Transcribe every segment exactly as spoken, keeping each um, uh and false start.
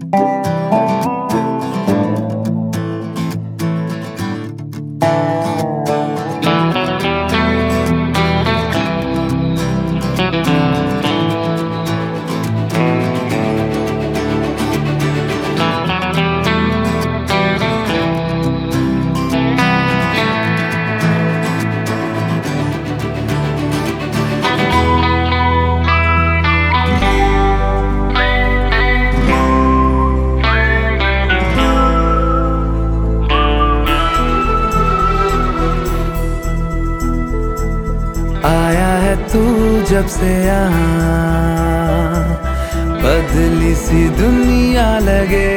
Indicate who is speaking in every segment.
Speaker 1: आया है तू जब से यहाँ, बदली सी दुनिया लगे।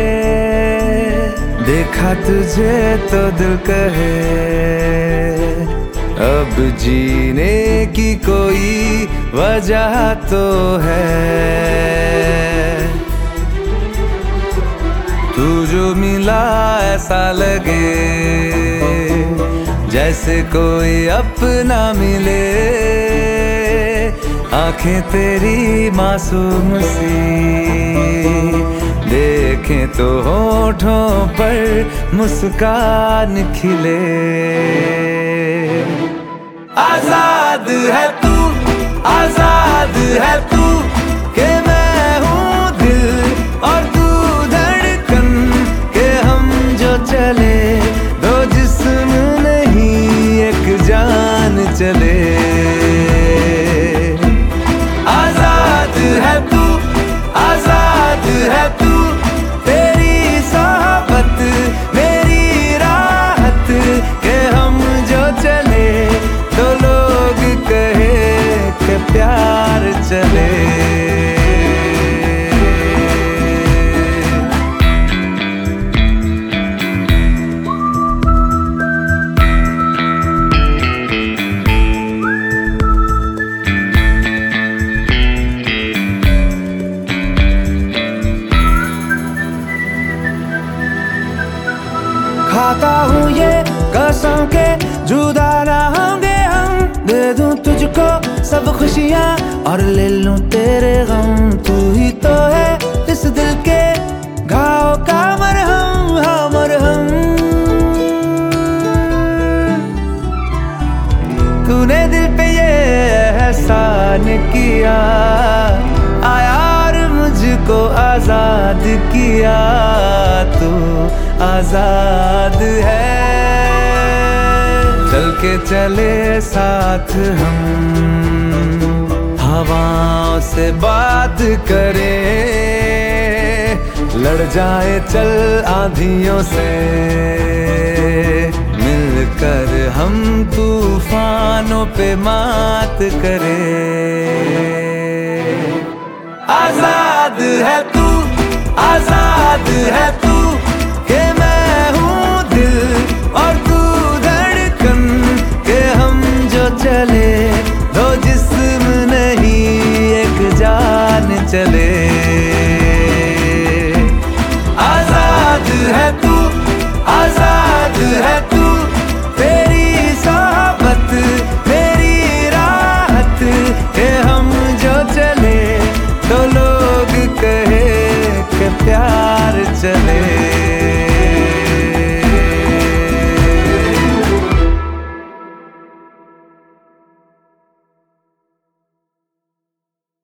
Speaker 1: देखा तुझे तो दिल कहे, अब जीने की कोई वजह तो है। तू जो मिला ऐसा लगे, जैसे कोई अपना मिले। आंखें तेरी मासूम सी, देखें तो होठों पर मुस्कान खिले। आजाद है तू, आजाद है तू, के मैं हूँ दिल और तू धड़कन, के हम जो चले दो जिस्म नहीं एक जान चले। आजाद है तू, आजाद है तू, तेरी सोहबत मेरी राहत, के हम जो चले तो लोग कहे कि प्यार चले। खाता हूँ ये कसम के जुदा ना होंगे हम। दे दूँ तुझको सब खुशियाँ और ले लूँ तेरे गम। तू ही तो है इस दिल के घाव का मरहम, हाँ मरहम। तूने दिल पे ये एहसान किया, आया और मुझको आजाद किया। तू आजाद है, चल के चले साथ हम, हवाओं से बात करें। लड़ जाए चल आंधियों से, मिलकर हम तूफानों पे मात करें। आजाद है तू, आजाद है तू, के मैं हूँ दिल और तू धड़कन, के हम जो चले दो जिस्म नहीं एक जान चले।